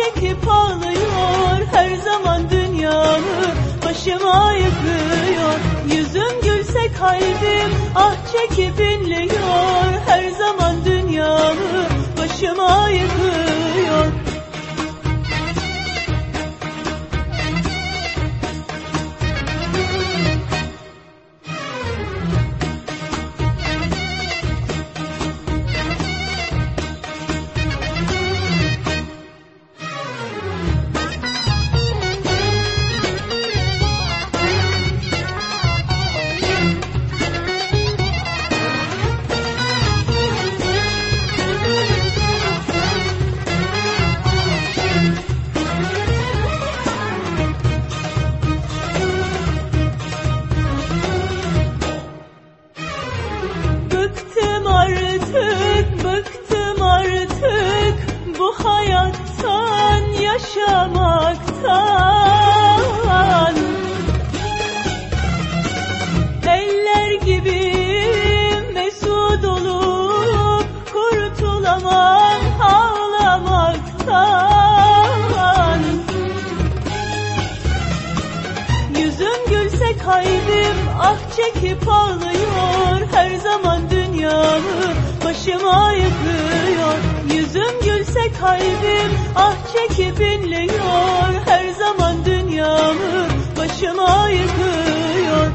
çekip ağlıyor, her zaman dünyamı başıma yıkıyor. Yüzüm gülse kalbim ah çekip inliyor, her zaman dünyamı başıma yıkıyor. Bıktım artık bu hayattan, yaşamaktan. Eller gibi mesut olup kurtulamam ağlamaktan. Yüzüm gülse kalbim ah çekip ağlıyor, her zaman dünyamı başıma yıkıyor. Yüzüm gülse kalbim ah çekip inliyor, her zaman dünyamı başıma yıkıyor.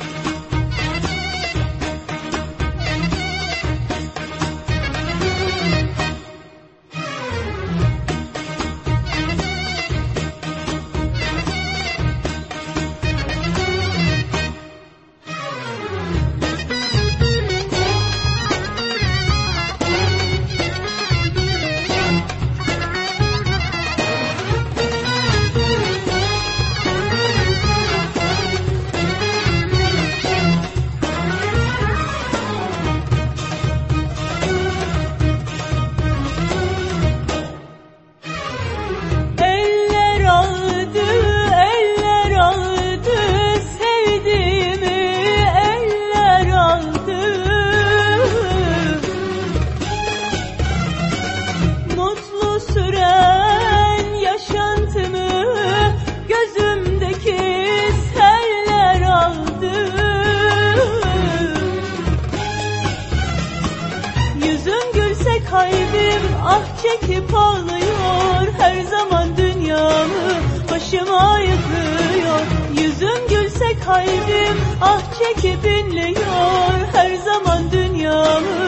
Kalbim ah çekip ağlıyor, her zaman dünyamı başıma yıkıyor. Yüzüm gülse kalbim ah çekip inliyor, her zaman dünyamı